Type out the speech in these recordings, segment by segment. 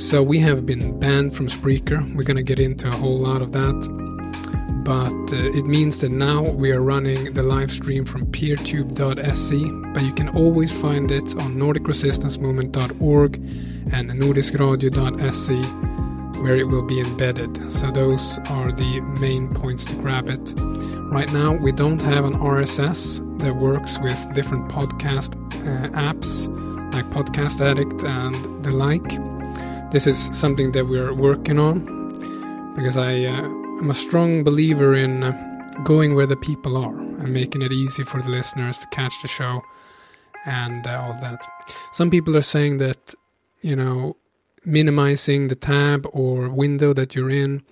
So we have been banned from Spreaker. We're going to get into a whole lot of that. But it means that now we are running the live stream from peertube.se, but you can always find it on nordicresistancemovement.org and nordiskradio.se, where it will be embedded. So those are the main points to grab it. Right now we don't have an RSS that works with different podcast apps like Podcast Addict and the like. This is something that we're working on, because I'm a strong believer in going where the people are and making it easy for the listeners to catch the show and all that. Some people are saying that, minimizing the tab or window that you're in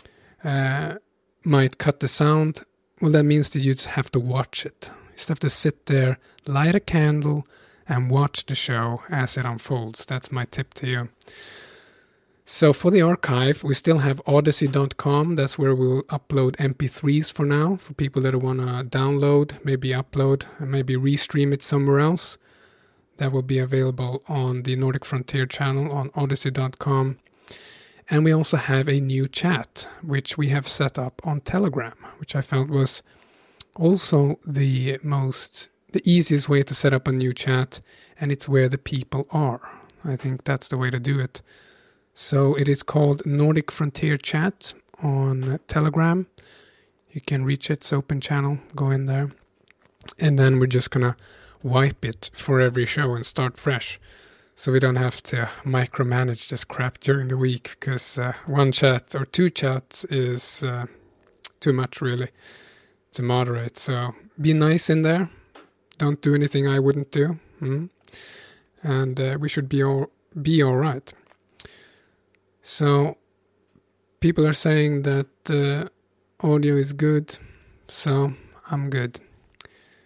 might cut the sound. Well, that means that you just have to watch it. You just have to sit there, light a candle, and watch the show as it unfolds. That's my tip to you. So for the archive, we still have odyssey.com. That's where we'll upload MP3s for now, for people that want to download, maybe upload, and maybe restream it somewhere else. That will be available on the Nordic Frontier channel on odyssey.com. And we also have a new chat, which we have set up on Telegram, which I felt was also the easiest way to set up a new chat, and it's where the people are. I think that's the way to do it. So it is called Nordic Frontier Chat on Telegram. You can reach it, it's open channel, go in there. And then we're just going to wipe it for every show and start fresh. So we don't have to micromanage this crap during the week, because one chat or two chats is too much really to moderate. So be nice in there. Don't do anything I wouldn't do. And we should be all right. So people are saying that the audio is good, so I'm good.